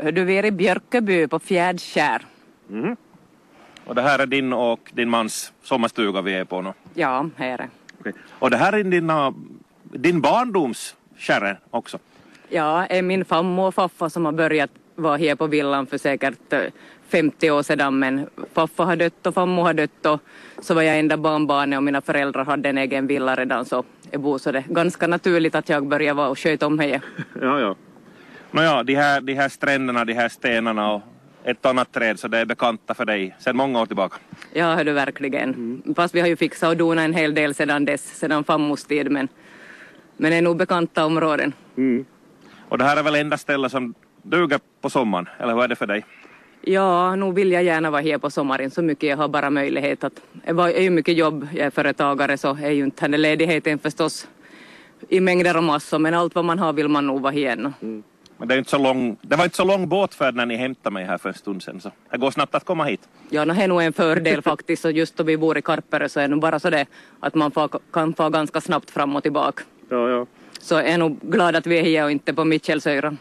Du är i Björköby på Fjärdskär. Mm. Och det här är din och din mans sommarstuga vi är på nu? Ja, här är det. Okay. Och det här är din barndoms kärre också? Ja, är min farmor och faffa som har börjat vara här på villan för säkert 50 år sedan, men faffa har dött och farmor har dött och så var jag enda barnbarnet och mina föräldrar hade en egen villa redan, så jag bor så det är ganska naturligt att jag börjar vara och sköta om henne. Ja. Nåja, de här stränderna, de här stenarna och ett annat träd, så det är bekanta för dig sedan många år tillbaka. Ja, hör du verkligen. Fast vi har ju fixat och donat en hel del sedan farmors tid, men är nog bekanta områden. Mm. Och det här är väl enda stället som duger på sommaren, eller vad är det för dig? Ja, nu vill jag gärna vara här på sommaren så mycket jag har bara möjlighet att. Det är ju mycket jobb, jag är företagare så är ju inte den ledigheten förstås i mängder och massor, men allt vad man har vill man nog vara här. Mm. Men det var inte så lång båtfärd när ni hämtade mig här för en stund sedan, så det går snabbt att komma hit. Ja, det är nog en fördel faktiskt, och just då vi bor i Karpere så är det bara så det att man kan få ganska snabbt fram och tillbaka. Ja. Så jag är nog glad att vi är här och inte på Mitchellsöra.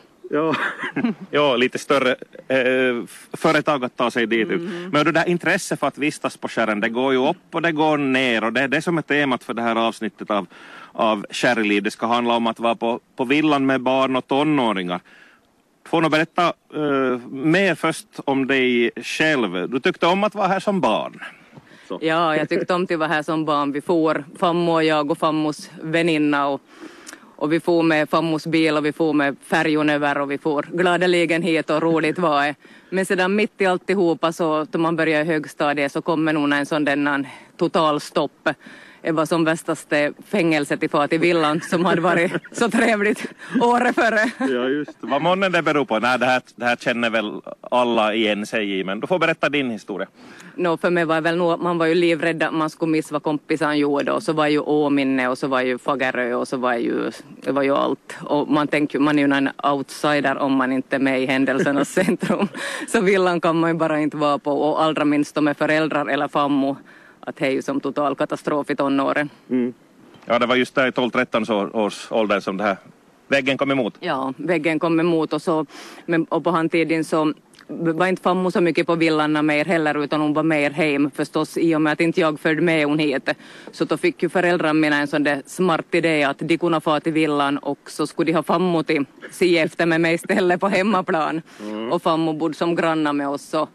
Ja, lite större företag att ta sig dit ut. Men det där intresse för att vistas på skärren, det går ju upp och det går ner, och det är det som är temat för det här avsnittet av Skärliv. Det ska handla om att vara på villan med barn och tonåringar. Får nog berätta mer först om dig själv. Du tyckte om att vara här som barn. Så. Ja, jag tyckte om att vara här som barn. Vi får farmor och jag och farmors väninna och vi får med farmors bil och vi får med färjan över och vi får gladeligen hit och roligt var det. Men sedan mitt i alltihopa så då man börjar i högstadiet så kommer nog en sån denna total stopp. Det var som värstaste fängelset i fat i villan som hade varit så trevligt året före. Ja, just. Vad månne det beror på? Nej, det här känner väl alla igen sig i, men du får berätta din historia. För mig var väl nog, man var ju livrädd att man skulle missa vad kompisen gjorde, och så var ju Åminne och så var ju Fagerö och så det var ju allt. Och man tänker man är ju en outsider om man inte är med i händelsernas centrum. Så villan kan man ju bara inte vara på, och allra minst de är föräldrar eller fammo. Att det är ju som total katastrof i tonåren. Mm. Ja, det var just där i 12-13 års ålder som det här väggen kom emot. Ja, väggen kom emot och på handtiden så var inte fammo så mycket på villan mer heller, utan hon var mer hem förstås, i och med att inte jag följde med hon hit. Så då fick ju föräldrarna mina en sån där smart idé att de kunde få till villan och så skulle de ha fammo till se efter med mig istället på hemmaplan. Och fammo bodde som granna med oss så.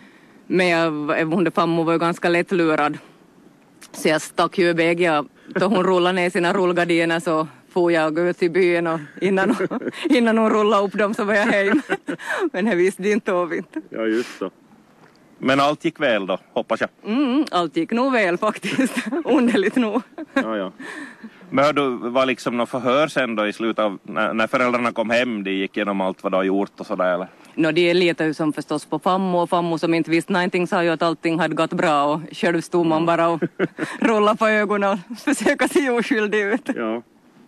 Men hon fammo var ju ganska lättlurad. Så jag stack ju iväg. Då hon rullade ner sina rullgardiner så får jag gå ut i byn och innan hon rullade upp dem så var jag hem. Men det visste inte av inte. Ja, just så. Men allt gick väl då, hoppas jag? Allt gick nog väl faktiskt. Underligt nog. Ja. Men du var liksom något förhör sen då i slutet av när föräldrarna kom hem, de gick igenom allt vad de har gjort och sådär eller? Det är lite ju som förstås på fammo som inte visste någonting sa ju att allting hade gått bra och själv stod man bara och rullade på ögonen och försöka se oskyldig ut. Ja.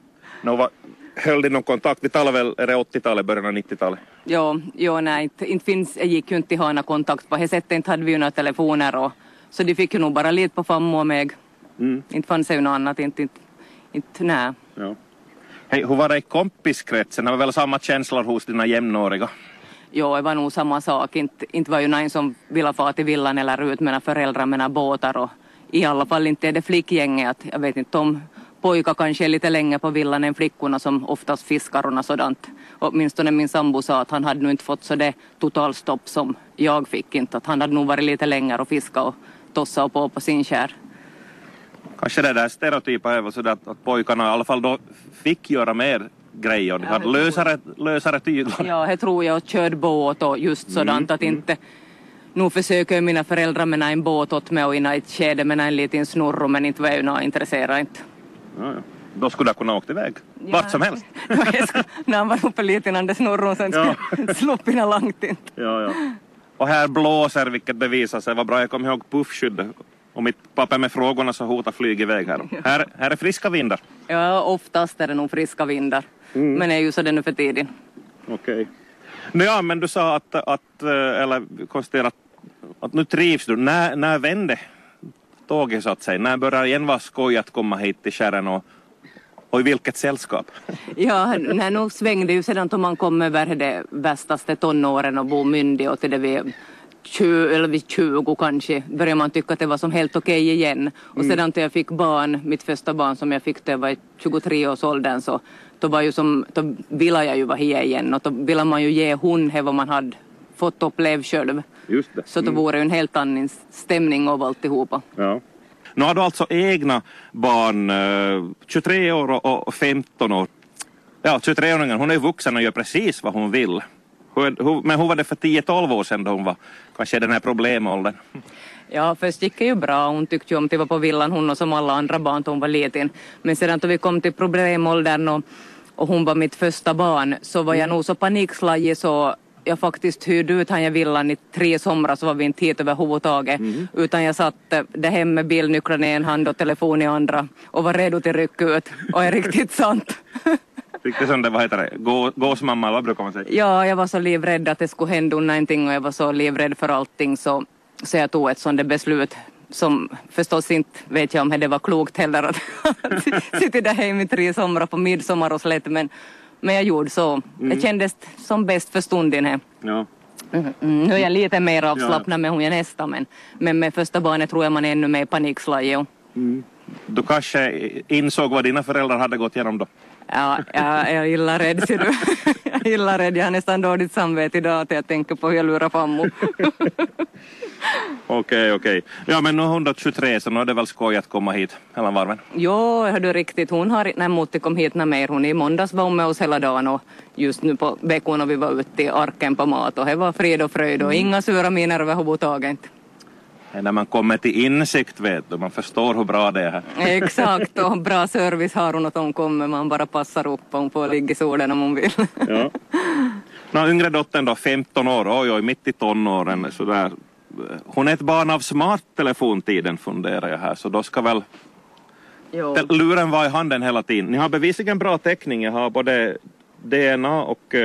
Höll de någon kontakt? Vi talar väl, är det 80-talet, början av 90-talet? Ja, nej, inte finns, jag gick ju inte att ha någon kontakt på det sättet, inte hade vi ju några telefoner och så de fick ju nog bara lite på fammo och mig. Inte fanns det ju något annat, inte nej. Ja. Hej, hur var det i kompiskretsen? Det var väl samma känslor hos dina jämnåriga? Ja, det var nog samma sak. Inte var ju någon som ville få till villan eller ut med föräldrar med båtar. Och i alla fall inte är det flickgänget. Att jag vet inte om pojkar kanske är lite längre på villan än flickorna som oftast fiskar och sådant. Åtminstone min sambo sa att han hade nog inte fått så det totalstopp som jag fick. Inte. Att han hade nog varit lite längre och fiska och tossa och på sin skär. Kanske det där stereotypa är så att pojkarna i alla fall då fick göra mer grejer. De hade lösare tyglar. Ja, det tror jag. Och körde båt och just sådant att inte. Nu försöker mina föräldrar med en båt åt mig och in i ett skede med en liten snurro, men inte var jag ju intresserad inte. Ja. Då skulle jag kunna åka iväg. Vart som helst. När han var uppe lite innan det snurron sen sluppina långt inte. Ja. Och här blåser, vilket bevisar sig. Vad bra, jag kommer ihåg puffskydd. Och mitt pappa med frågorna så hotar flyg iväg här. Här är friska vindar. Ja, oftast är det nog friska vindar. Men det är ju så det nu för tiden. Okej. Ja, men du sa eller konstaterat att nu trivs du. När vände tåget så att säga? När börjar igen vara skoj att komma hit till skärren Och i vilket sällskap? Ja, nej, nog svängde ju sedan då man kom över det värstaste tonåren och bo myndig och till det vid 20 eller vid 20 kanske började man tycka att det var som helt okej igen. Och sedan då jag fick barn, mitt första barn som jag fick då jag var i 23-årsåldern, så då var ju som, då ville jag ju vara här igen och då ville man ju ge hon här vad man hade fått uppleva själv. Just det. Så då vore ju en helt annan stämning av alltihopa. Ja. Nu har du alltså egna barn, 23 år och 15 år. Ja, 23-åringen, hon är vuxen och gör precis vad hon vill. Men hur var det för 10-12 år sedan då hon var kanske den här problemåldern? Ja, först gick det ju bra. Hon tyckte ju om att vara på villan, hon och som alla andra barn då hon var liten. Men sedan då vi kom till problemåldern och hon var mitt första barn, så var jag nog så panikslagig så jag faktiskt hyrde ut han jag villan i 3 somrar, så var vi inte hit överhuvudtaget. Utan jag satt det hem med bilnycklarna i en hand och telefon i andra och var redo till ryck ut. Och är riktigt sant. Riktigt som det, vad heter det? Gåsmamma, vad brukar man säga? Ja, jag var så livrädd att det skulle hända någonting och jag var så livrädd för allting, så jag tog ett sådant beslut som förstås inte vet jag om det var klokt heller att sitta där hemma i 3 somrar på midsommar och slätt, men jag gjorde så. Det kändes som bäst för stunden här. Ja. Nu är jag lite mer avslappnad med hon är nästa, men med första barnet tror jag man är ännu mer panikslagig. Du kanske insåg vad dina föräldrar hade gått igenom då? Ja, jag gillar rädd, ser du. Jag gillar rädd. Jag har nästan dåligt samvete idag att jag tänker på hur jag lurar fammo. Okej. Ja, men nu är hon då 23, så nu är det väl skoj att komma hit hela varven. Jo, hör du riktigt. Hon har inte emot att komma hit mer. Hon i måndags var med oss hela dagen och just nu på veckan och vi var ute i arken på mat och det var frid och fröjd och inga sura miner överhuvudtaget. När man kommer till insikt, vet du, man förstår hur bra det är här. Exakt, och bra service har hon att hon kommer, man bara passar upp och hon får ligga i solen om hon vill. Ja. Yngre dottern då, 15 år, oj, mitt i tonåren, sådär. Hon är ett barn av smarttelefontiden, funderar jag här, så då ska väl luren vara i handen hela tiden. Ni har bevisligen bra täckning, jag har både DNA och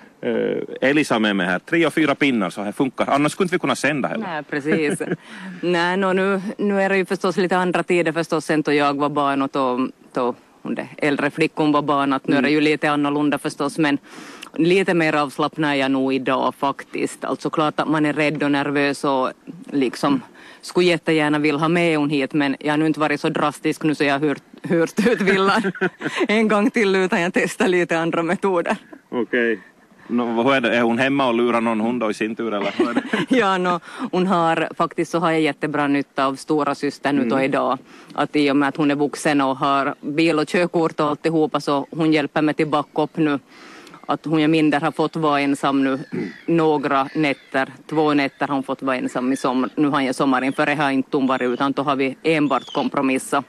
Elisa med mig här. 3 och 4 pinnar, så här funkar. Annars skulle inte vi kunna sända heller. Nej, precis. Nej, nu är det ju förstås lite andra tider förstås sen då jag var barn och då hon det äldre flickan var barn. Att nu är det ju lite annorlunda förstås, men lite mer avslappnad är jag nog idag faktiskt. Alltså klart att man är rädd och nervös och liksom skulle jättegärna vilja ha med hon hit, men jag har nu inte varit så drastisk nu så jag har hört ut villan en gång till utan jag testar lite andra metoder. Okej. Vad är det? Är hon hemma och lurar någon hund då i sin tur eller? Ja, hon har faktiskt så har jag jättebra nytta av stora syster nu då idag. Att i och med att hon är vuxen och har bil och körkort och alltihopa, så hon hjälper mig till backup nu. Att hon är mindre har fått vara ensam nu några nätter, 2 nätter har hon fått vara ensam i sommar. Nu har jag sommaren för det har inte hon varit, utan då har vi enbart kompromissa.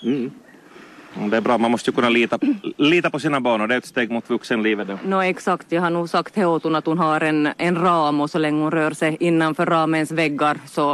Det är bra, man måste ju kunna lita på sina barn och det är ett steg mot vuxenlivet då. Exakt, jag har nog sagt till hon att hon har en ram och så länge hon rör sig innanför ramens väggar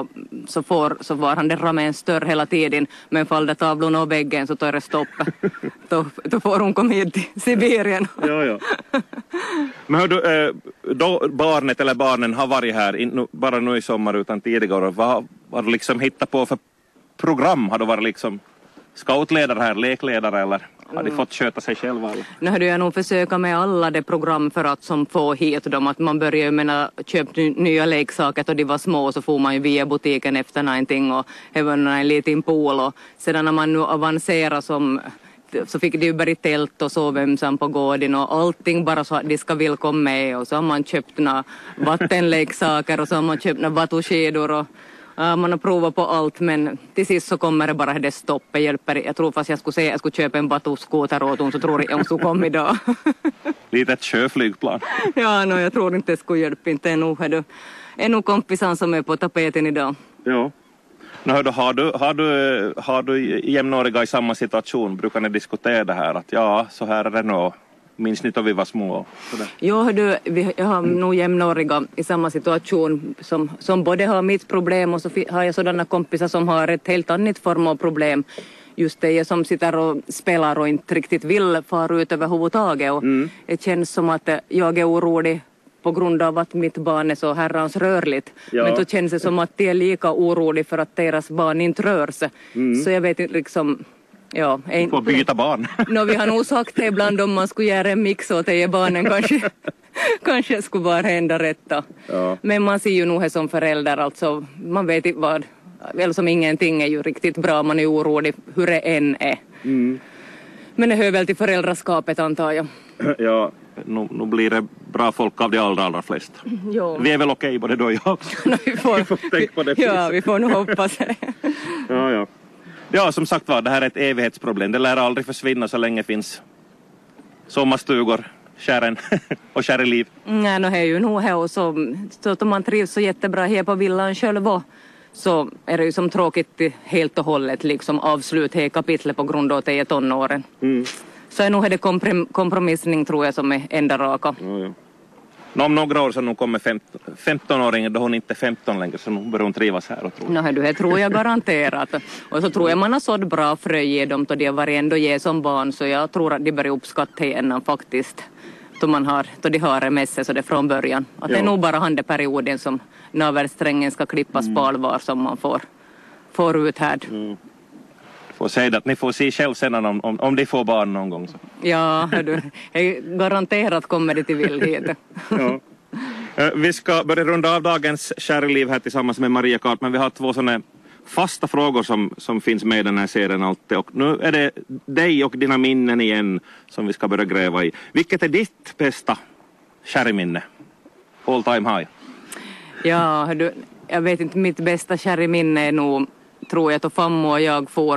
så var han den ramen större hela tiden. Men fall det tavlorna och väggen så tar det stopp. då får hon komma hit till Sibirien. Ja. Men hör du, då barnet eller barnen har varit här bara nu i sommar utan tidigare, vad har du liksom hittat på för program? Har du varit liksom scoutledare här, lekledare eller har de fått köta sig själva? Nu hade jag nog försöka med alla de program för att som få hit dem. Att man börjar med att köpa nya leksaker och de var små så får man ju via butiken efter någonting och även en liten pool. Och sedan när man nu avancerar så fick de ju börja tält och sova ensam på gården och allting bara så att de ska vilja komma med. Och så har man köpt några vattenleksaker och så har man köpt några vattuskedor och man har provat på allt, men till sist så kommer det bara det stoppet hjälper. Jag tror fast jag skulle köpa en batuskoter åt hon så tror jag hon skulle komma idag. Lite ett sjöflygplan. Ja, jag tror inte det skulle hjälpa. Inte är nog kompisan som är på tapeten idag. Ja. Har du jämnåriga i samma situation? Brukar ni diskutera det här? Att ja, så här är det nog. Minns ni då vi var små? Jag har nog jämnåriga i samma situation som både har mitt problem och så har jag sådana kompisar som har ett helt annat form av problem. Just det som sitter och spelar och inte riktigt vill fara ut överhuvudtaget. Och det känns som att jag är orolig på grund av att mitt barn är så herrans rörligt. Ja. Men då känns det som att de är lika orolig för att deras barn inte rör sig. Så jag vet inte liksom... Ja, Du får byta barn. Vi har nog sagt det ibland om man skulle göra en mix åt det barnen kanske skulle vara enda rätta. Ja. Men man ser ju nog här som förälder, alltså man vet inte vad, eller som ingenting är ju riktigt bra, man är orolig hur det än är. Mm. Men det hör väl till föräldraskapet antar jag. Ja, nu blir det bra folk av de allra flesta. Jo. Vi är väl okej både då och jag. vi får tänka på det. Ja, vi får nog hoppas det. Ja. Ja, som sagt var, det här är ett evighetsproblem. Det lär aldrig försvinna så länge finns sommarstugor, kärren och kärreliv. Nej, det är ju nog här och så om man trivs så jättebra här på villan själv så är det ju som tråkigt helt och hållet liksom avslut här kapitlet på grund av att det är tonåren. Mm. Så är nog det kompromissning tror jag som är enda raka. Ja. Om några år så nu kommer 15-åringen då hon inte är 15 längre så nu börjar hon trivas här och tror. Det tror jag garanterat. Och så tror jag man har sått bra frö i dem då de har varit ändå ge som barn så jag tror att de börjar uppskatta innan faktiskt. Då de har det med sig så det från början. Att det är nog bara handeperioden som navelsträngen ska klippas på allvar som man får ut här. Mm. Får säga att ni får se själv sen om de får barn någon gång. Så. Ja, garanterat kommer det till vildhet. Ja. Vi ska börja runda av dagens kärliv här tillsammans med Maria Kart, men vi har 2 sådana fasta frågor som finns med i den här serien alltid. Och nu är det dig och dina minnen igen som vi ska börja gräva i. Vilket är ditt bästa kärminne? All time high. Ja, jag vet inte, mitt bästa kärminne är nog, tror jag, att Fammo och jag får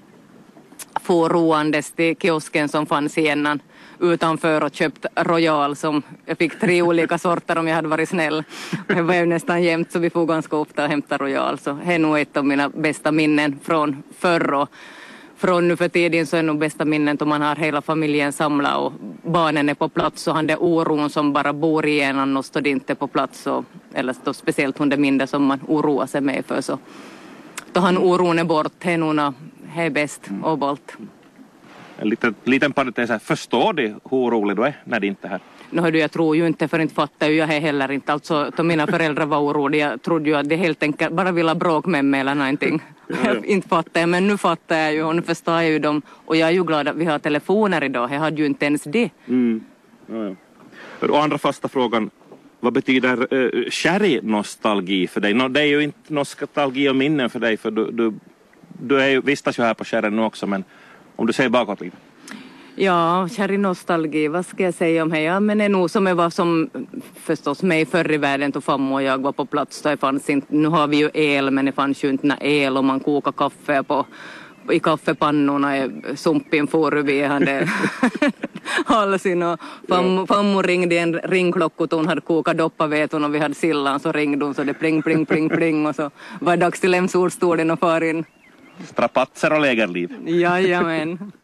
roandes till kiosken som fanns igen utanför och köpt Royal som jag fick 3 olika sorter om jag hade varit snäll. Det var ju nästan jämnt så vi får ganska ofta hämta Royal så det är nog ett av mina bästa minnen från förr och från nu för tiden så är nog bästa minnen om man har hela familjen samlad och barnen är på plats och han det oron som bara bor i en och står inte på plats eller då speciellt hon det mindre som man oroar sig med för så då han oron är bort, det är bäst och bolt. En liten parentes här. Förstår du hur orolig du är när det inte är här? Jag tror ju inte för inte fattar ju jag heller inte. Alltså då mina föräldrar var oroliga. Jag trodde ju att det helt enkelt bara ville bråk med mig eller någonting. Ja. Inte fattar jag, men nu fattar jag ju och nu förstår jag ju dem. Och jag är ju glad att vi har telefoner idag. Jag hade ju inte ens det. Mm. Ja. Och andra fasta frågan. Vad betyder kärri-nostalgi för dig? Det är ju inte nostalgi och minnen för dig för du vistas ju här på kärren nu också men om du säger bakåt lite. Ja, kärri-nostalgi, vad ska jag säga om det? Ja, men det är nog som jag var som förstås mig förr i världen då Fammo och jag var på plats. Det fanns inte, nu har vi ju el men det fanns ju inte el och man kokar kaffe i kaffepannorna sumpin for vi hade halsin och Fammo ringde en ringklocka och hon hade kokat doppa vet hon och vi hade sillan så ringde hon så det pling pling pling pling och så var det dags till lämsolstolen och far in. Strapatser och lägerliv. Jajamän.